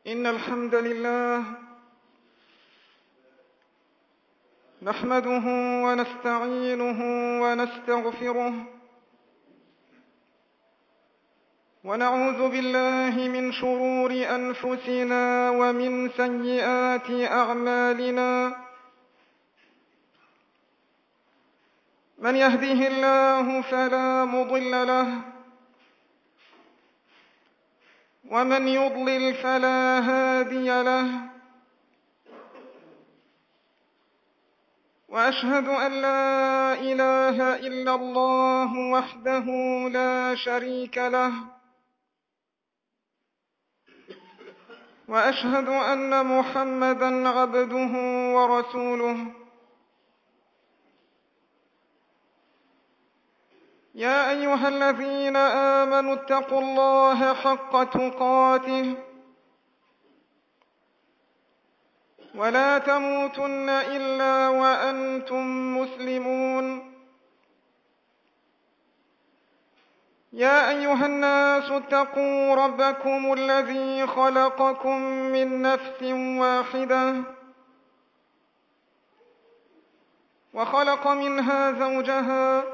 إن الحمد لله نحمده ونستعينه ونستغفره ونعوذ بالله من شرور أنفسنا ومن سيئات أعمالنا. من يهده الله فلا مضل له ومن يضلل فلا هادي له، وأشهد أن لا إله إلا الله وحده لا شريك له، وأشهد أن محمدًا عبده ورسوله. يا أيها الذين آمنوا اتقوا الله حق تقاته ولا تموتن إلا وأنتم مسلمون. يا أيها الناس اتقوا ربكم الذي خلقكم من نفس واحدة وخلق منها زوجها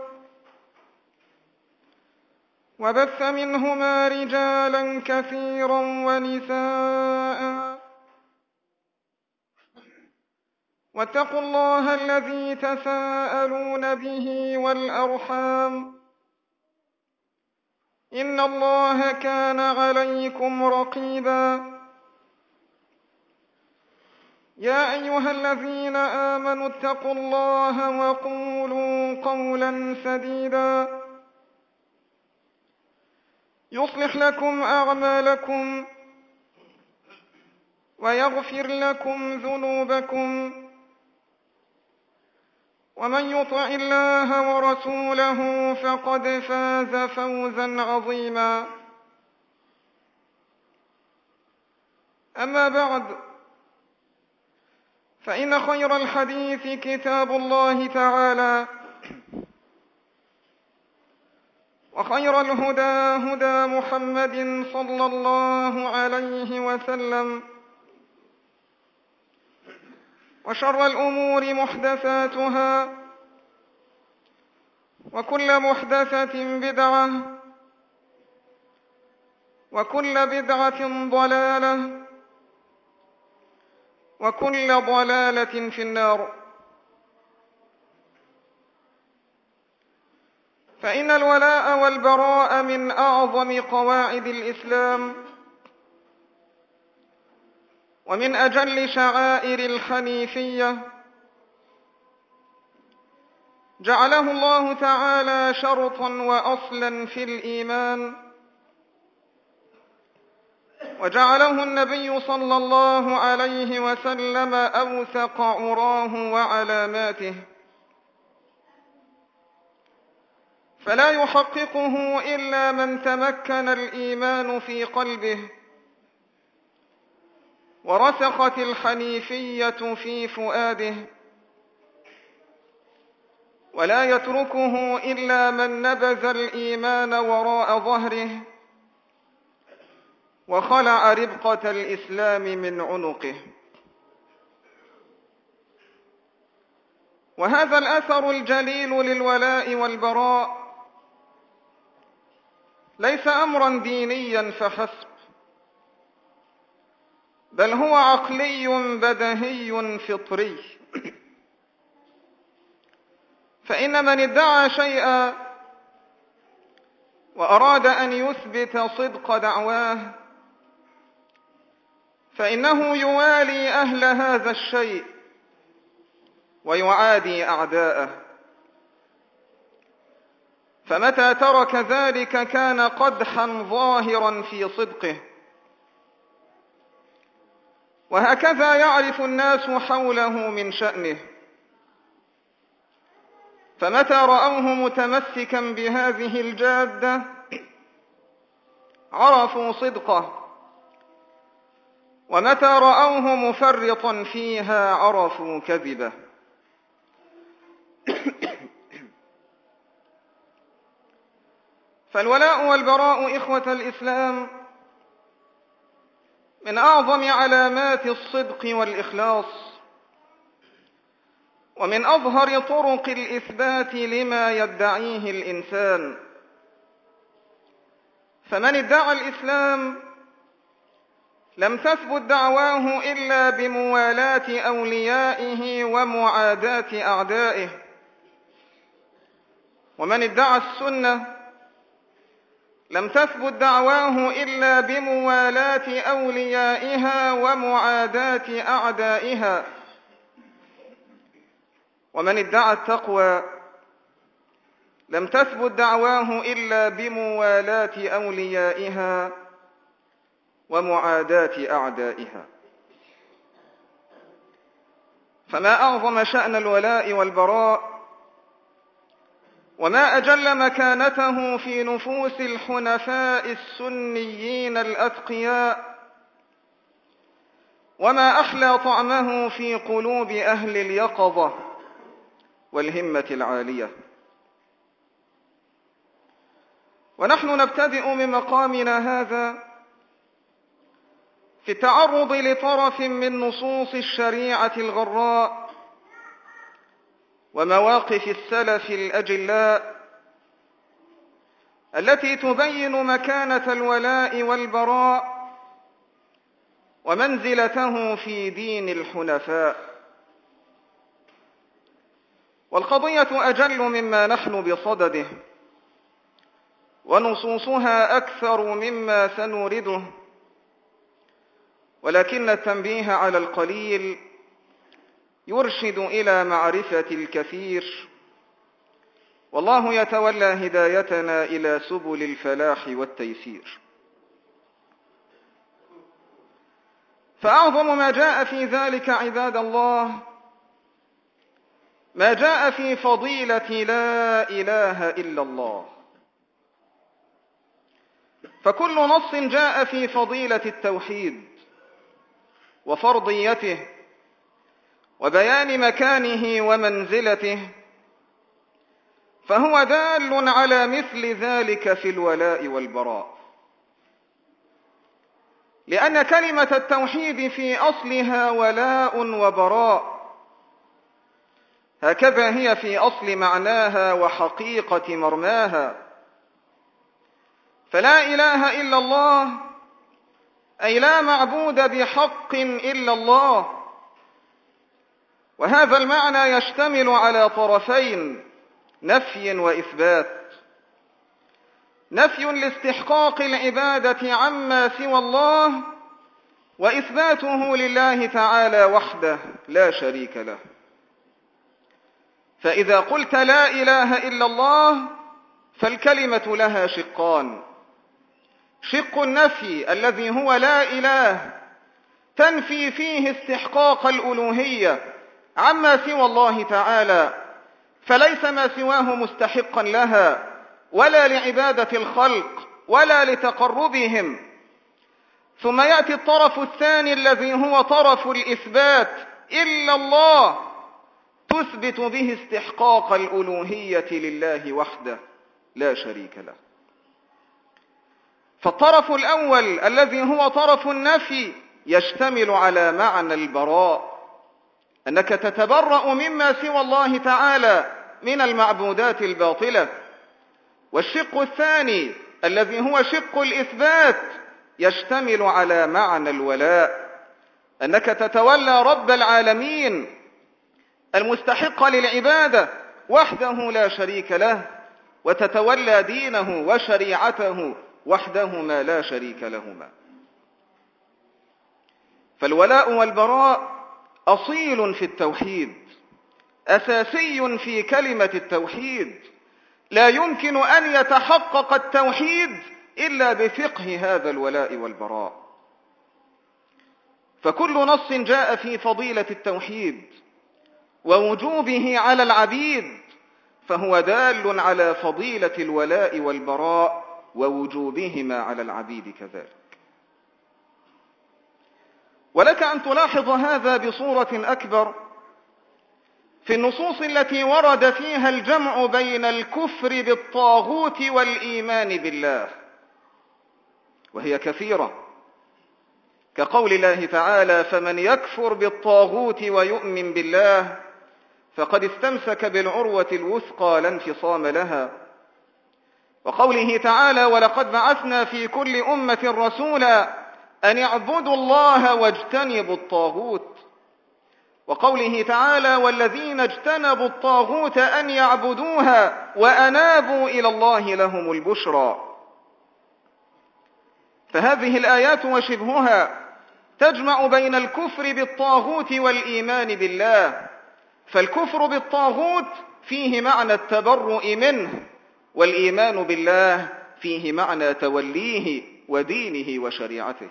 وبث منهما رجالا كثيرا ونساء، واتقوا الله الذي تساءلون به والأرحام، إن الله كان عليكم رقيبا. يا أيها الذين آمنوا اتقوا الله وقولوا قولا سديدا يصلح لكم أعمالكم ويغفر لكم ذنوبكم، ومن يطع الله ورسوله فقد فاز فوزا عظيما. أما بعد، فإن خير الحديث كتاب الله تعالى، وخير الهدى هدى محمد صلى الله عليه وسلم، وشر الأمور محدثاتها، وكل محدثة بدعة، وكل بدعة ضلالة، وكل ضلالة في النار. فإن الولاء والبراء من أعظم قواعد الإسلام، ومن أجل شعائر الحنيفية، جعله الله تعالى شرطا وأصلا في الإيمان، وجعله النبي صلى الله عليه وسلم أوثق عراه وعلاماته، فلا يحققه إلا من تمكن الإيمان في قلبه ورسخت الحنيفية في فؤاده، ولا يتركه إلا من نبذ الإيمان وراء ظهره وخلع ربقة الإسلام من عنقه. وهذا الأثر الجليل للولاء والبراء ليس أمرا دينيا فحسب، بل هو عقلي بديهي فطري. فإن من ادعى شيئا وأراد أن يثبت صدق دعواه، فإنه يوالي أهل هذا الشيء ويعادي أعداءه، فمتى ترك ذلك كان قدحا ظاهرا في صدقه. وهكذا يعرف الناس حوله من شأنه، فمتى رأوه متمسكا بهذه الجادة عرفوا صدقه، ومتى رأوه مفرطا فيها عرفوا كذبه. فالولاء والبراء إخوة الإسلام من أعظم علامات الصدق والإخلاص، ومن أظهر طرق الإثبات لما يدعيه الإنسان. فمن ادعى الإسلام لم تثبت دعواه إلا بموالاة أوليائه ومعاداة أعدائه، ومن ادعى السنة لم تثبت دعواه إلا بموالاة أوليائها ومعاداة أعدائها، ومن ادعى التقوى لم تثبت دعواه إلا بموالاة أوليائها ومعاداة أعدائها. فما أعظم شأن الولاء والبراء، وما أجل مكانته في نفوس الحنفاء السنيين الأتقياء، وما أحلى طعمه في قلوب أهل اليقظة والهمة العالية. ونحن نبتدئ من مقامنا هذا في التعرض لطرف من نصوص الشريعة الغراء ومواقف السلف الأجلاء التي تبين مكانة الولاء والبراء ومنزلته في دين الحنفاء. والقضية أجل مما نحن بصدده، ونصوصها أكثر مما سنورده، ولكن التنبيه على القليل يرشد إلى معرفة الكثير، والله يتولى هدايتنا إلى سبل الفلاح والتيسير. فأعظم ما جاء في ذلك عباد الله ما جاء في فضيلة لا إله إلا الله. فكل نص جاء في فضيلة التوحيد وفرضيته وبيان مكانه ومنزلته فهو دال على مثل ذلك في الولاء والبراء، لأن كلمة التوحيد في أصلها ولاء وبراء، هكذا هي في أصل معناها وحقيقة مرماها. فلا إله إلا الله أي لا معبود بحق إلا الله، وهذا المعنى يشتمل على طرفين: نفي وإثبات. نفي لاستحقاق العبادة عما سوى الله، وإثباته لله تعالى وحده لا شريك له. فإذا قلت لا إله إلا الله فالكلمة لها شقان: شق النفي الذي هو لا إله، تنفي فيه استحقاق الألوهية عما سوى الله تعالى، فليس ما سواه مستحقا لها ولا لعبادة الخلق ولا لتقربهم. ثم يأتي الطرف الثاني الذي هو طرف الإثبات: إلا الله، تثبت به استحقاق الألوهية لله وحده لا شريك له. فالطرف الأول الذي هو طرف النفي يشتمل على معنى البراء، أنك تتبرأ مما سوى الله تعالى من المعبودات الباطلة. والشق الثاني الذي هو شق الإثبات يشتمل على معنى الولاء، أنك تتولى رب العالمين المستحق للعبادة وحده لا شريك له، وتتولى دينه وشريعته وحدهما لا شريك لهما. فالولاء والبراء أصيل في التوحيد، أساسي في كلمة التوحيد. لا يمكن أن يتحقق التوحيد إلا بفقه هذا الولاء والبراء. فكل نص جاء في فضيلة التوحيد ووجوبه على العبيد فهو دال على فضيلة الولاء والبراء ووجوبهما على العبيد كذلك. ولك أن تلاحظ هذا بصورة أكبر في النصوص التي ورد فيها الجمع بين الكفر بالطاغوت والإيمان بالله، وهي كثيرة كقول الله تعالى: فمن يكفر بالطاغوت ويؤمن بالله فقد استمسك بالعروة الوثقى لا انفصام لها. وقوله تعالى: ولقد بعثنا في كل أمة رسولا أن اعبدوا الله واجتنبوا الطاغوت. وقوله تعالى: والذين اجتنبوا الطاغوت أن يعبدوها وأنابوا إلى الله لهم البشرى. فهذه الآيات وشبهها تجمع بين الكفر بالطاغوت والإيمان بالله، فالكفر بالطاغوت فيه معنى التبرؤ منه، والإيمان بالله فيه معنى توليه ودينه وشريعته.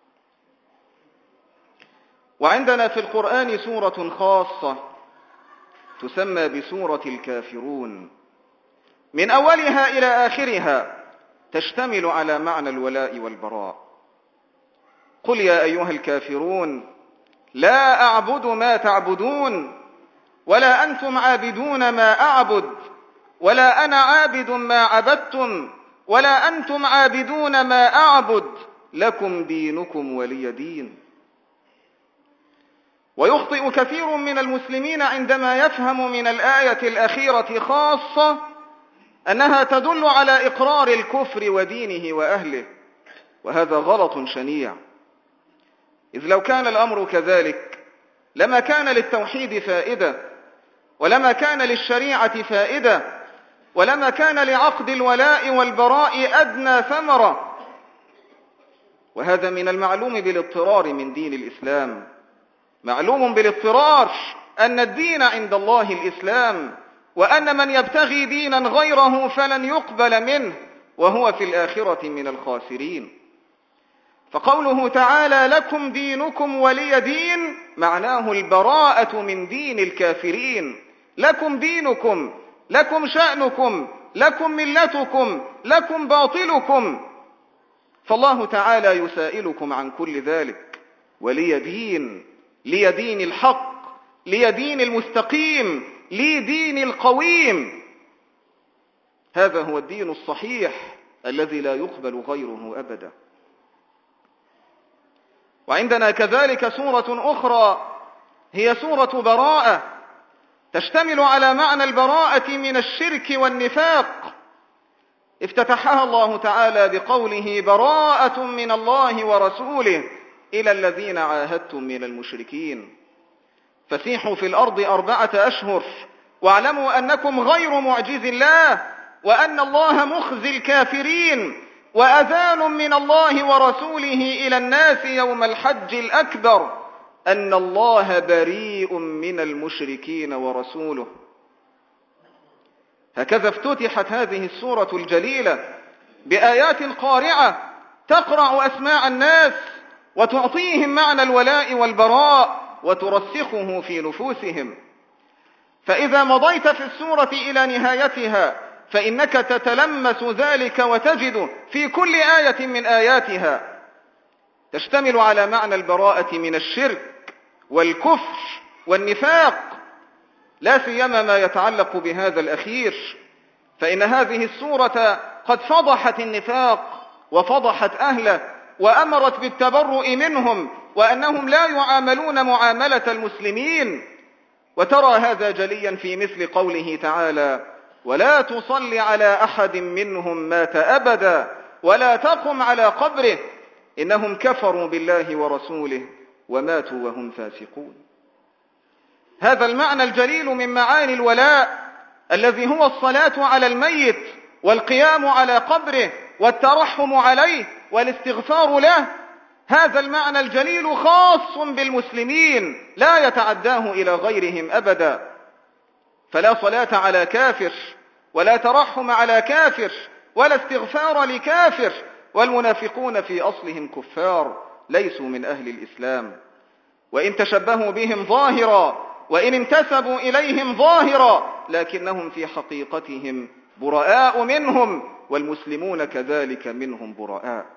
وعندنا في القرآن سورة خاصة تسمى بسورة الكافرون، من أولها إلى آخرها تشتمل على معنى الولاء والبراء. قل يا أيها الكافرون لا أعبد ما تعبدون ولا أنتم عابدون ما أعبد ولا أنا عابد ما عبدتم ولا أنتم عابدون ما أعبد لكم دينكم ولي دين. ويخطئ كثير من المسلمين عندما يفهم من الآية الأخيرة خاصة أنها تدل على إقرار الكفر ودينه وأهله، وهذا غلط شنيع، إذ لو كان الأمر كذلك لما كان للتوحيد فائدة، ولما كان للشريعة فائدة، ولما كان لعقد الولاء والبراء أدنى ثمرة. وهذا من المعلوم بالاضطرار من دين الإسلام، معلوم بالاضطرار أن الدين عند الله الإسلام، وأن من يبتغي دينا غيره فلن يقبل منه وهو في الآخرة من الخاسرين. فقوله تعالى: لكم دينكم ولي دين، معناه البراءة من دين الكافرين. لكم دينكم، لكم شأنكم، لكم ملتكم، لكم باطلكم. فالله تعالى يسائلكم عن كل ذلك. ولي دين، لي دين الحق، لي دين المستقيم، لي دين القويم. هذا هو الدين الصحيح الذي لا يقبل غيره أبدا. وعندنا كذلك سورة أخرى هي سورة براءة، تشتمل على معنى البراءة من الشرك والنفاق. افتتحها الله تعالى بقوله: براءة من الله ورسوله إلى الذين عاهدتم من المشركين فسيحوا في الأرض 4 أشهر واعلموا أنكم غير معجز الله وأن الله مخزي الكافرين وأذان من الله ورسوله إلى الناس يوم الحج الأكبر أن الله بريء من المشركين ورسوله. هكذا افتتحت هذه السورة الجليلة بآيات قارعة تقرع أسماع الناس وتعطيهم معنى الولاء والبراء وترسخه في نفوسهم. فإذا مضيت في السورة إلى نهايتها فإنك تتلمس ذلك وتجد في كل آية من آياتها تشتمل على معنى البراءة من الشرك والكفر والنفاق، لا سيما ما يتعلق بهذا الأخير، فإن هذه السورة قد فضحت النفاق وفضحت أهله وأمرت بالتبرؤ منهم وأنهم لا يعاملون معاملة المسلمين. وترى هذا جليا في مثل قوله تعالى: ولا تصل على أحد منهم مات أبدا ولا تقم على قبره إنهم كفروا بالله ورسوله وماتوا وهم فاسقون. هذا المعنى الجليل من معاني الولاء الذي هو الصلاة على الميت والقيام على قبره والترحم عليه والاستغفار له، هذا المعنى الجليل خاص بالمسلمين لا يتعداه إلى غيرهم أبدا. فلا صلاة على كافر ولا ترحم على كافر ولا استغفار لكافر، والمنافقون في أصلهم كفار ليسوا من أهل الإسلام، وإن تشبهوا بهم ظاهرا وإن انتسبوا إليهم ظاهرا لكنهم في حقيقتهم براء منهم، والمسلمون كذلك منهم براء.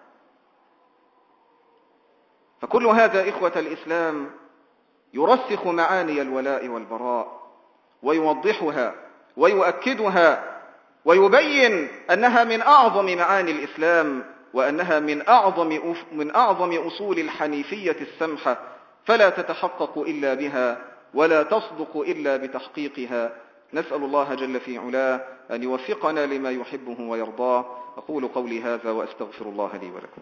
فكل هذا إخوة الإسلام يرسخ معاني الولاء والبراء ويوضحها ويؤكدها ويبين أنها من أعظم معاني الإسلام وأنها من أعظم أصول الحنيفية السمحة، فلا تتحقق إلا بها ولا تصدق إلا بتحقيقها. نسأل الله جل في علاه أن يوفقنا لما يحبه ويرضاه. أقول قولي هذا وأستغفر الله لي ولكم.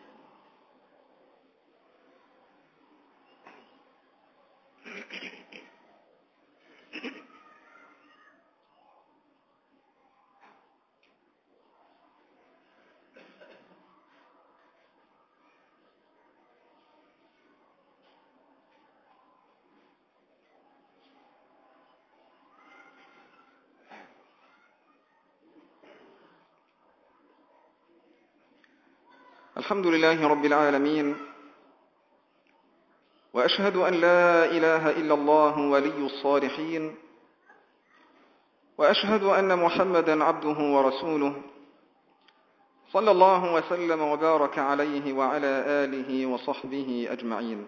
الحمد لله رب العالمين، وأشهد أن لا إله إلا الله ولي الصالحين، وأشهد أن محمدا عبده ورسوله، صلى الله وسلم وبارك عليه وعلى آله وصحبه أجمعين.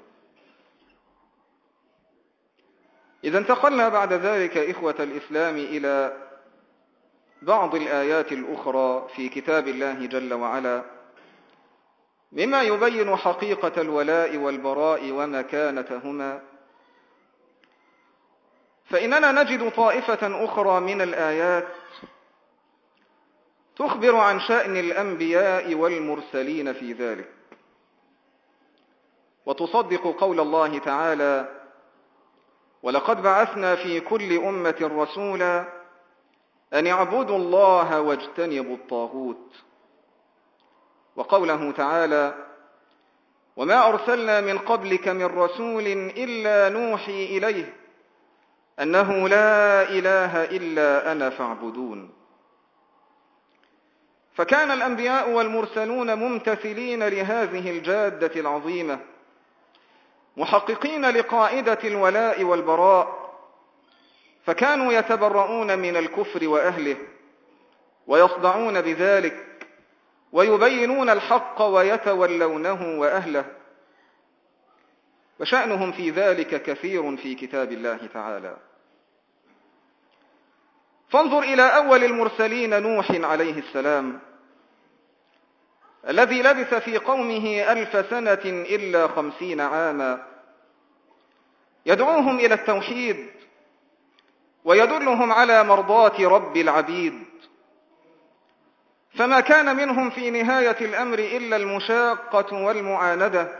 إذا انتقلنا بعد ذلك إخوة الإسلام إلى بعض الآيات الأخرى في كتاب الله جل وعلا مما يبين حقيقة الولاء والبراء ومكانتهما، فإننا نجد طائفة أخرى من الآيات تخبر عن شأن الأنبياء والمرسلين في ذلك، وتصدق قول الله تعالى: ولقد بعثنا في كل أمة رسولا أن اعبدوا الله واجتنبوا الطاغوت، وقوله تعالى: وما أرسلنا من قبلك من رسول إلا نوحي إليه أنه لا إله إلا أنا فاعبدون. فكان الأنبياء والمرسلون ممتثلين لهذه الجادة العظيمة، محققين لقاعدة الولاء والبراء، فكانوا يتبرؤون من الكفر وأهله ويصدعون بذلك، ويبينون الحق ويتولونه وأهله، وشأنهم في ذلك كثير في كتاب الله تعالى. فانظر إلى أول المرسلين نوح عليه السلام، الذي لبث في قومه 1000 سنة إلا 50 عاما، يدعوهم إلى التوحيد ويدلهم على مرضاة رب العبيد، فما كان منهم في نهاية الأمر إلا المشاقة والمعاندة،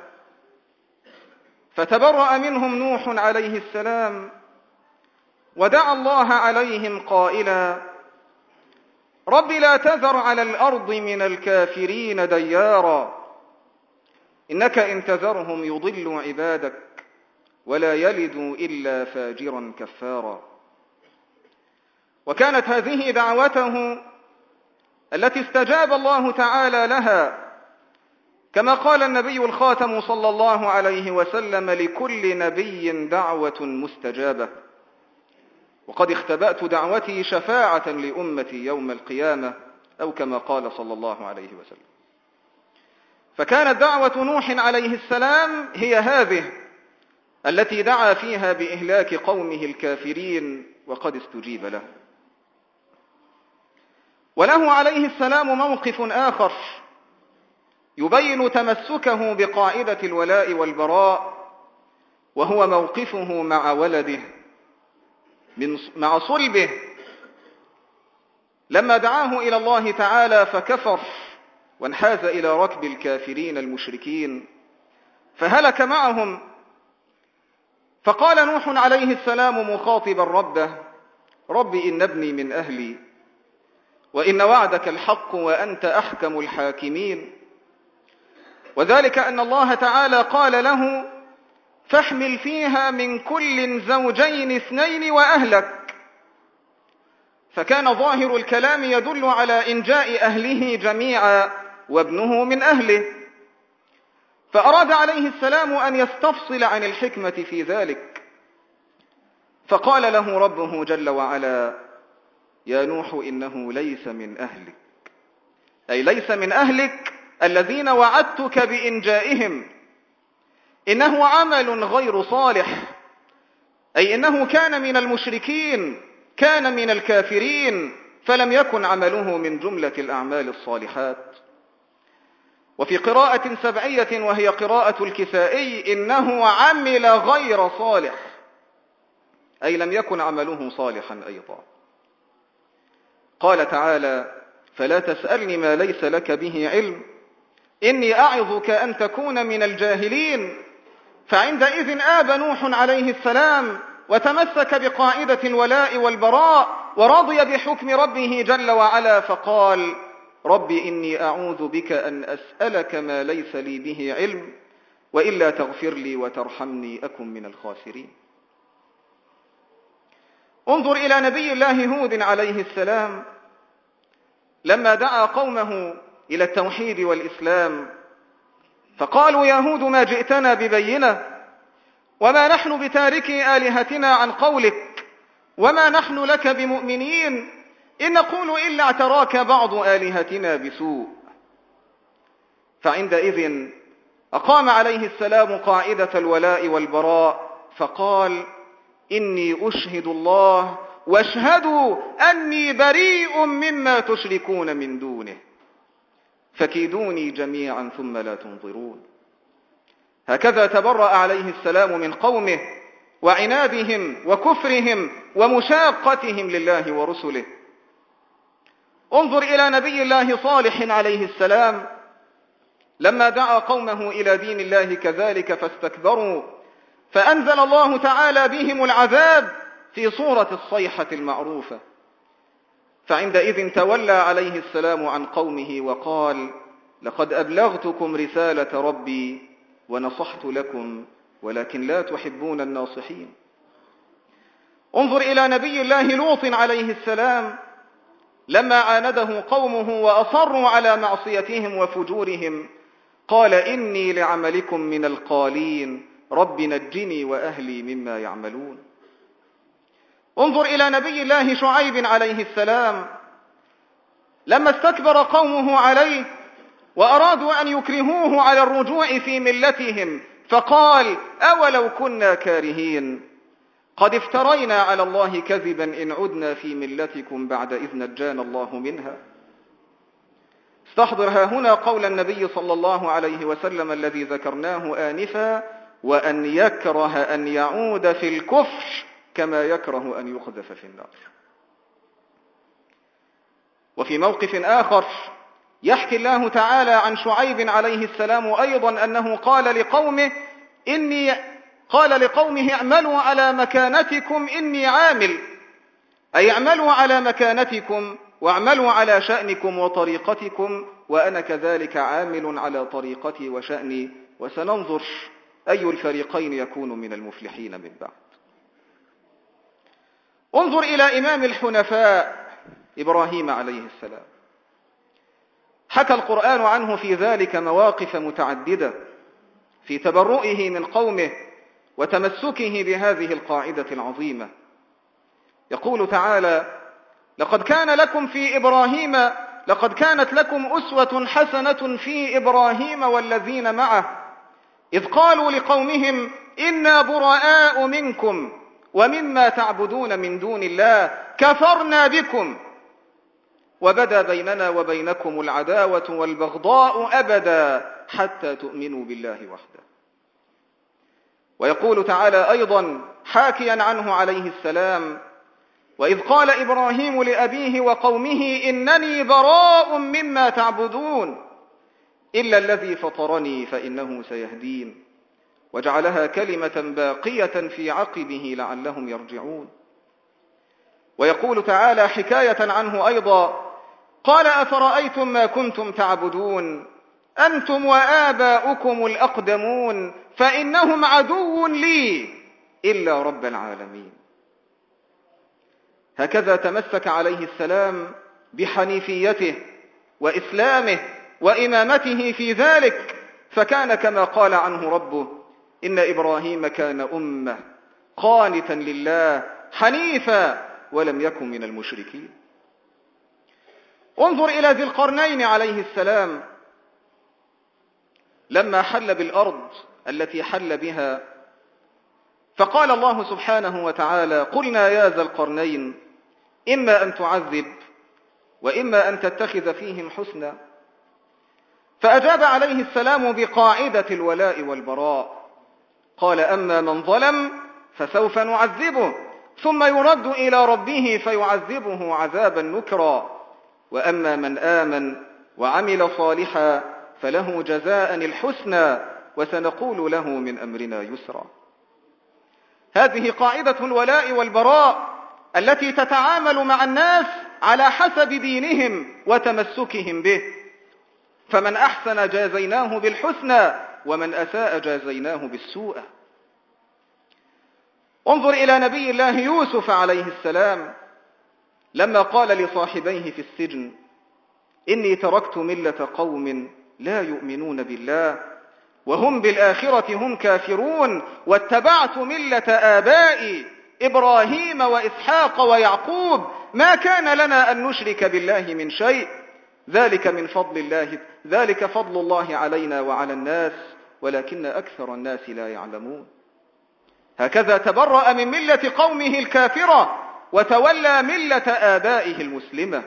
فتبرأ منهم نوح عليه السلام ودعا الله عليهم قائلا: رب لا تذر على الأرض من الكافرين ديارا، إنك إن تذرهم يضلوا عبادك ولا يلدوا إلا فاجرا كفارا. وكانت هذه دعوته التي استجاب الله تعالى لها، كما قال النبي الخاتم صلى الله عليه وسلم: لكل نبي دعوة مستجابة، وقد اختبأت دعوتي شفاعة لأمتي يوم القيامة، أو كما قال صلى الله عليه وسلم. فكانت دعوة نوح عليه السلام هي هذه التي دعا فيها بإهلاك قومه الكافرين، وقد استجيب له. وله عليه السلام موقف آخر يبين تمسكه بقاعدة الولاء والبراء، وهو موقفه مع ولده مع صلبه، لما دعاه إلى الله تعالى فكفر وانحاز إلى ركب الكافرين المشركين فهلك معهم. فقال نوح عليه السلام مخاطبا ربه: رب إن ابني من أهلي وإن وعدك الحق وأنت أحكم الحاكمين. وذلك أن الله تعالى قال له: فاحمل فيها من كل زوجين 2 وأهلك. فكان ظاهر الكلام يدل على إنجاء أهله جميعا وابنه من أهله، فأراد عليه السلام أن يستفصل عن الحكمة في ذلك، فقال له ربه جل وعلا: يا نوح إنه ليس من أهلك، أي ليس من أهلك الذين وعدتك بإنجائهم، إنه عمل غير صالح، أي إنه كان من المشركين، كان من الكافرين، فلم يكن عمله من جملة الأعمال الصالحات. وفي قراءة سبعية وهي قراءة الكسائي: إنه عمل غير صالح، أي لم يكن عمله صالحا أيضا. قال تعالى: فلا تسألني ما ليس لك به علم إني أعظك أن تكون من الجاهلين. فعندئذ آب نوح عليه السلام وتمسك بقاعدة الولاء والبراء ورضي بحكم ربه جل وعلا، فقال: رب إني أعوذ بك أن أسألك ما ليس لي به علم وإلا تغفر لي وترحمني أكن من الخاسرين. انظر إلى نبي الله هود عليه السلام لما دعا قومه إلى التوحيد والإسلام، فقالوا: يا هود ما جئتنا ببينة وما نحن بتاركي آلهتنا عن قولك وما نحن لك بمؤمنين إن نقول إلا اعتراك بعض آلهتنا بسوء. فعندئذ أقام عليه السلام قاعدة الولاء والبراء، فقال: إني أشهد الله واشهدوا أني بريء مما تشركون من دونه فكيدوني جميعا ثم لا تنظرون. هكذا تبرأ عليه السلام من قومه وعنادهم وكفرهم ومشاقتهم لله ورسله. انظر إلى نبي الله صالح عليه السلام لما دعا قومه إلى دين الله كذلك فاستكبروا، فأنزل الله تعالى بهم العذاب في صورة الصيحة المعروفة. فعندئذ تولى عليه السلام عن قومه وقال: لقد أبلغتكم رسالة ربي ونصحت لكم ولكن لا تحبون الناصحين. انظر إلى نبي الله لوط عليه السلام لما عانده قومه وأصروا على معصيتهم وفجورهم، قال: إني لعملكم من القالين رب نجني وأهلي مما يعملون. انظر إلى نبي الله شعيب عليه السلام لما استكبر قومه عليه وأرادوا أن يكرهوه على الرجوع في ملتهم، فقال: أولو كنا كارهين قد افترينا على الله كذبا إن عدنا في ملتكم بعد إذ نجانا الله منها. استحضر هنا قول النبي صلى الله عليه وسلم الذي ذكرناه آنفا: وأن يكره أن يعود في الكفر كما يكره أن يقذف في النار. وفي موقف آخر يحكي الله تعالى عن شعيب عليه السلام أيضا أنه قال لقومه: اعملوا على مكانتكم إني عامل، أي اعملوا على مكانتكم واعملوا على شأنكم وطريقتكم وأنا كذلك عامل على طريقتي وشأني، وسننظر أي الفريقين يكون من المفلحين من بعد. انظر إلى إمام الحنفاء إبراهيم عليه السلام، حكى القرآن عنه في ذلك مواقف متعددة في تبرؤه من قومه وتمسكه بهذه القاعدة العظيمة. يقول تعالى: لقد كانت لكم أسوة حسنة في إبراهيم والذين معه إذ قالوا لقومهم إنا براء منكم ومما تعبدون من دون الله كفرنا بكم وبدا بيننا وبينكم العداوة والبغضاء أبدا حتى تؤمنوا بالله وحده. ويقول تعالى أيضا حاكيا عنه عليه السلام: وإذ قال إبراهيم لأبيه وقومه إنني براء مما تعبدون إلا الذي فطرني فإنه سيهدين وجعلها كلمة باقية في عقبه لعلهم يرجعون. ويقول تعالى حكاية عنه أيضا: قال أفرأيتم ما كنتم تعبدون أنتم وآباؤكم الأقدمون فإنهم عدو لي إلا رب العالمين. هكذا تمسك عليه السلام بحنيفيته وإسلامه وإمامته في ذلك، فكان كما قال عنه ربه: إن إبراهيم كان أمة قانتا لله حنيفا ولم يكن من المشركين. انظر إلى ذي القرنين عليه السلام لما حل بالأرض التي حل بها، فقال الله سبحانه وتعالى: قلنا يا ذا القرنين إما أن تعذب وإما أن تتخذ فيهم حسنا. فأجاب عليه السلام بقاعدة الولاء والبراء، قال: أما من ظلم فسوف نعذبه ثم يرد إلى ربه فيعذبه عذابا نكرا، وأما من آمن وعمل صالحا فله جزاء الحسنى وسنقول له من أمرنا يسرا. هذه قاعدة الولاء والبراء التي تتعامل مع الناس على حسب دينهم وتمسكهم به، فمن أحسن جازيناه بالحسنى ومن أساء جازيناه بالسوء. انظر إلى نبي الله يوسف عليه السلام لما قال لصاحبيه في السجن: إني تركت ملة قوم لا يؤمنون بالله وهم بالآخرة هم كافرون واتبعت ملة آبائي إبراهيم وإسحاق ويعقوب ما كان لنا أن نشرك بالله من شيء ذلك فضل الله علينا وعلى الناس ولكن أكثر الناس لا يعلمون. هكذا تبرأ من ملة قومه الكافرة وتولى ملة آبائه المسلمة.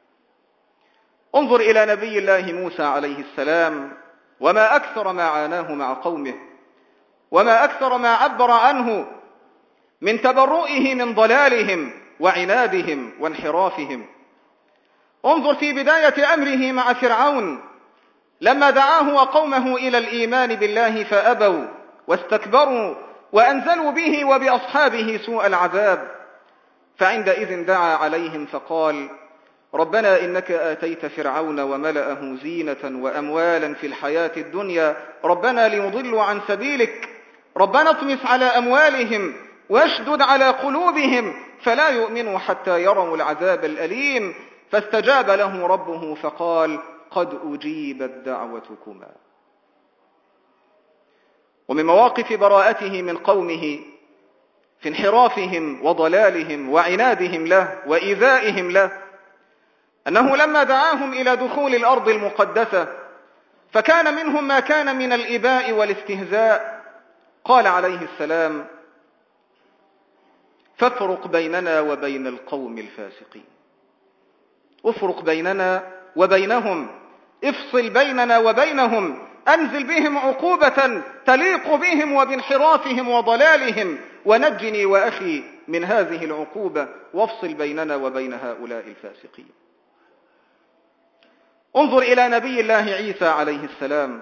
انظر إلى نبي الله موسى عليه السلام وما أكثر ما عاناه مع قومه، وما أكثر ما عبر عنه من تبرؤه من ضلالهم وعنادهم وانحرافهم. انظر في بداية أمره مع فرعون لما دعاه وقومه إلى الإيمان بالله فأبوا واستكبروا وأنزلوا به وبأصحابه سوء العذاب، فعندئذ دعا عليهم فقال: ربنا إنك آتيت فرعون وملأه زينة وأموالا في الحياة الدنيا ربنا ليضلوا عن سبيلك ربنا اطمس على أموالهم واشدد على قلوبهم فلا يؤمنوا حتى يروا العذاب الأليم. فاستجاب له ربه فقال: قد أجيبت دعوتكما. ومن مواقف براءته من قومه في انحرافهم وضلالهم وعنادهم له وإيذائهم له أنه لما دعاهم إلى دخول الأرض المقدسة فكان منهم ما كان من الإباء والاستهزاء، قال عليه السلام: فافرق بيننا وبين القوم الفاسقين. افرق بيننا وبينهم، افصل بيننا وبينهم، أنزل بهم عقوبة تليق بهم وبانحرافهم وضلالهم، ونجني وأخي من هذه العقوبة وافصل بيننا وبين هؤلاء الفاسقين. انظر إلى نبي الله عيسى عليه السلام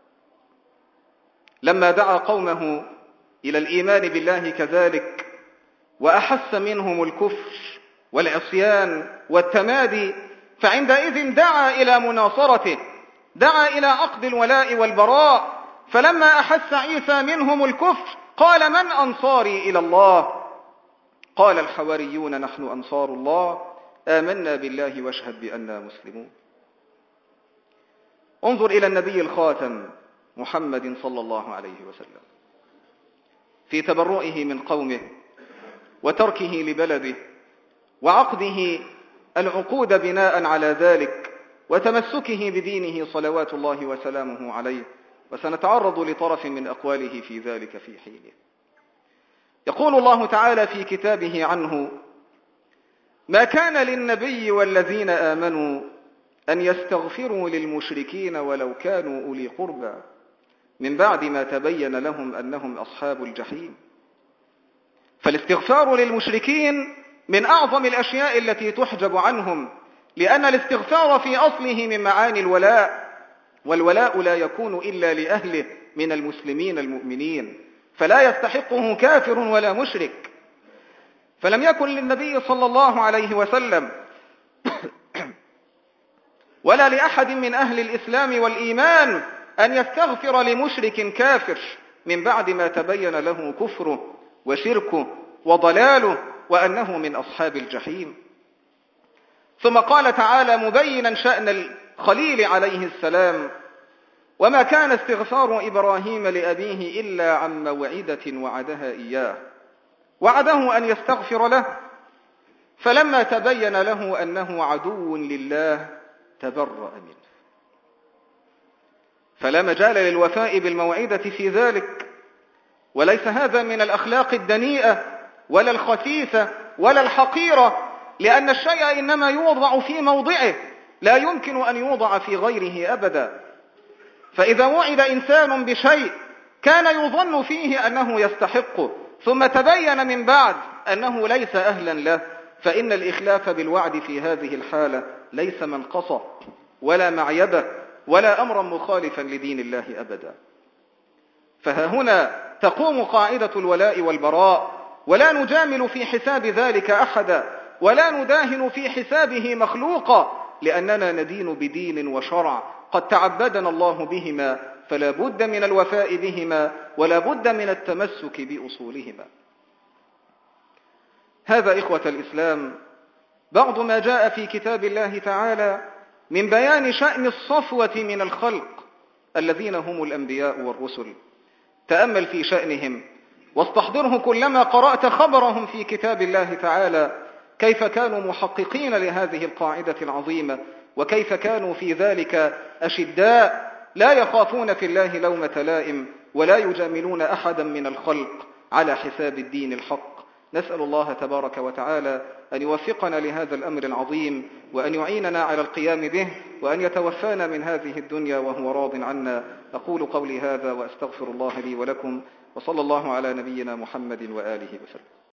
لما دعا قومه إلى الإيمان بالله كذلك وأحس منهم الكفر والعصيان والتمادي، فعندئذ دعا إلى مناصرته، دعا إلى عقد الولاء والبراء. فلما أحس عيسى منهم الكفر قال: من أنصاري إلى الله؟ قال الحواريون: نحن أنصار الله، آمنا بالله واشهد بأننا مسلمون. انظر إلى النبي الخاتم محمد صلى الله عليه وسلم في تبرؤه من قومه وتركه لبلده وعقده العقود بناء على ذلك وتمسكه بدينه صلوات الله وسلامه عليه، وسنتعرض لطرف من أقواله في ذلك في حينه. يقول الله تعالى في كتابه عنه: ما كان للنبي والذين آمنوا أن يستغفروا للمشركين ولو كانوا أولي قربى من بعد ما تبين لهم أنهم أصحاب الجحيم. فالاستغفار للمشركين من أعظم الأشياء التي تحجب عنهم، لأن الاستغفار في أصله من معاني الولاء، والولاء لا يكون إلا لأهله من المسلمين المؤمنين، فلا يستحقه كافر ولا مشرك. فلم يكن للنبي صلى الله عليه وسلم ولا لأحد من أهل الإسلام والإيمان أن يستغفر لمشرك كافر من بعد ما تبين له كفره وشركه وضلاله وأنه من أصحاب الجحيم. ثم قال تعالى مبينا شأن الخليل عليه السلام: وما كان استغفار إبراهيم لأبيه إلا عن موعدة وعدها إياه، وعده أن يستغفر له، فلما تبين له أنه عدو لله تبرأ منه. فلا مجال للوفاء بالموعدة في ذلك، وليس هذا من الأخلاق الدنيئة ولا الخسيسة ولا الحقيرة، لأن الشيء إنما يوضع في موضعه، لا يمكن أن يوضع في غيره أبدا. فإذا وعد إنسان بشيء كان يظن فيه أنه يستحقه ثم تبين من بعد أنه ليس أهلا له، فإن الإخلاف بالوعد في هذه الحالة ليس منقصة ولا معيبة ولا أمرا مخالفا لدين الله أبدا. فها هنا تقوم قاعدة الولاء والبراء، ولا نجامل في حساب ذلك أحدا ولا نداهن في حسابه مخلوقا، لأننا ندين بدين وشرع قد تعبدنا الله بهما، فلا بد من الوفاء بهما ولا بد من التمسك بأصولهما. هذا إخوة الإسلام بعض ما جاء في كتاب الله تعالى من بيان شأن الصفوة من الخلق الذين هم الأنبياء والرسل. تأمل في شأنهم واستحضره كلما قرأت خبرهم في كتاب الله تعالى، كيف كانوا محققين لهذه القاعدة العظيمة، وكيف كانوا في ذلك أشداء لا يخافون في الله لومة لائم ولا يجاملون أحدا من الخلق على حساب الدين الحق. نسأل الله تبارك وتعالى أن يوفقنا لهذا الأمر العظيم، وأن يعيننا على القيام به، وأن يتوفانا من هذه الدنيا وهو راض عنا. أقول قولي هذا وأستغفر الله لي ولكم، وصلى الله على نبينا محمد وآله وسلم.